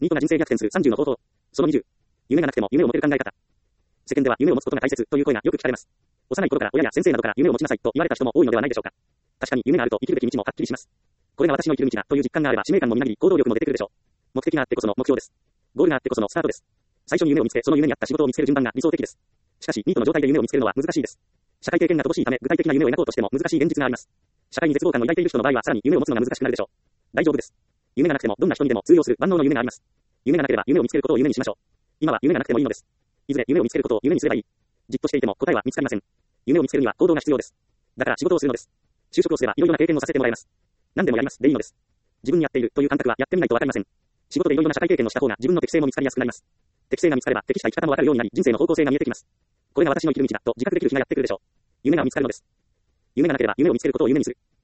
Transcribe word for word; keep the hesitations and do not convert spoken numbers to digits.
ニートが人生逆転するさんじゅうの方法。そのにじゅう。夢がなくても夢を持てる考え方。世間では夢を持つことが大切という声がよく聞かれます。幼い頃から親や先生などから夢を持ちなさいと言われた人も多いのではないでしょうか。確かに夢があると生きるべき道もはっきりします。これが私の生きる道だという実感があれば使命感もみなぎり行動力も出てくるでしょう。目的があってこその目標です。ゴールがあってこそのスタートです。最初に夢を見つけ、その夢に合った仕事を見つける順番が理想的です。しかし、ニートの状態で夢を見つけるのは難しいです。社会経験が乏しいため、具体的な夢を描こうとしても難しい現実があります。社会に絶望感を抱いている人の場合はさらに夢を持つのが難しくなるでしょう。大丈夫です。夢がなくてもどんな人にでも通用する万能の夢があります。夢がなければ夢を見つけることを夢にしましょう。今は夢がなくてもいいのです。いずれ夢を見つけることを夢にすればいい。じっとしていても答えは見つかりません。夢を見つけるには行動が必要です。だから仕事をするのです。就職をすればいろいろな経験をさせてもらえます。何でもやりますでいいのです。自分にやっているという感覚はやってみないとわかりません。仕事でいろいろな社会経験をした方が自分の適性も見つかりやすくなります。適性が見つかれば適した生き方もわかるようになり人生の方向性が見えてきます。これが私の生きる道だと自覚できる日がやってくるでしょう。夢が見つかるのです。夢がなければ夢を見つけることを夢にする。